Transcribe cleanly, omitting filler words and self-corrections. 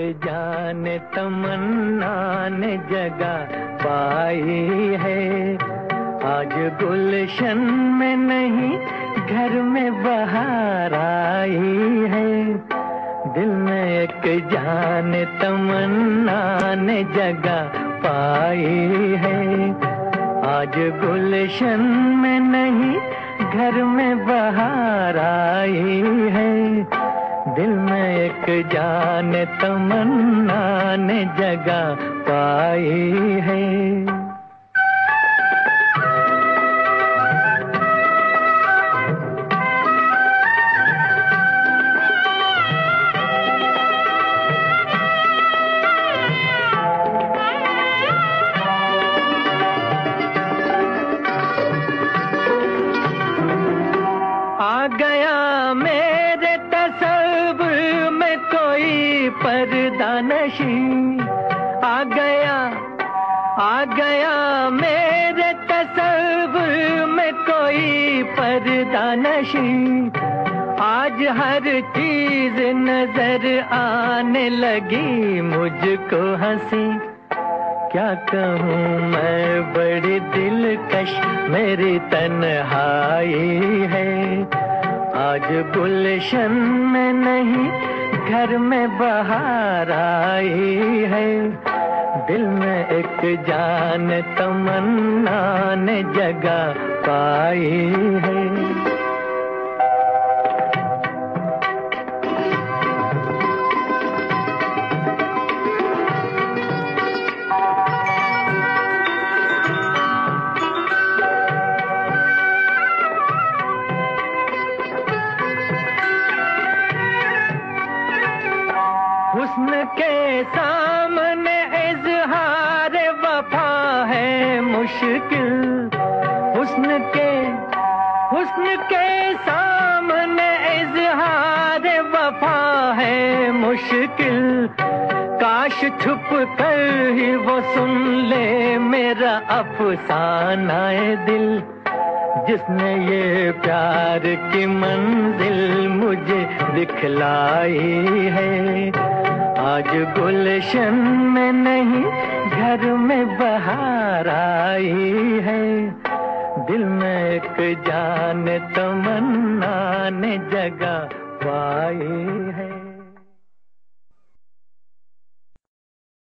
जान तमन्ना ने जगह पाई है। आज गुलशन में नहीं घर में बहार आई है। दिल में एक जान तमन्ना ने जगह पाई है। आज गुलशन में नहीं घर में बहार आई है। दिल में एक जान तमन्ना ने जगह पाई है। आ गया मेरे तस्वीर में कोई पर्दा नशी। आ गया मेरे तस्वीर में कोई पर्दा नशी। आज हर चीज नजर आने लगी मुझको हंसी। क्या कहूँ मैं बड़ी दिलकश मेरी तन्हाई है। आज गुलशन में नहीं घर में बहार आई है। दिल में एक जान तमन्ना ने जगह पाई है। हुस्न के सामने इज़हार वफा है मुश्किल। हुस्न के सामने इज़हार वफा है मुश्किल। काश छुप कर ही वो सुन ले मेरा अफसाना-ए दिल। जिसने ये प्यार की मंजिल मुझे दिखलाई है। आज गुलशन में नहीं घर में बहार आई है। दिल में एक जान तमन्ना ने जगह पाई है।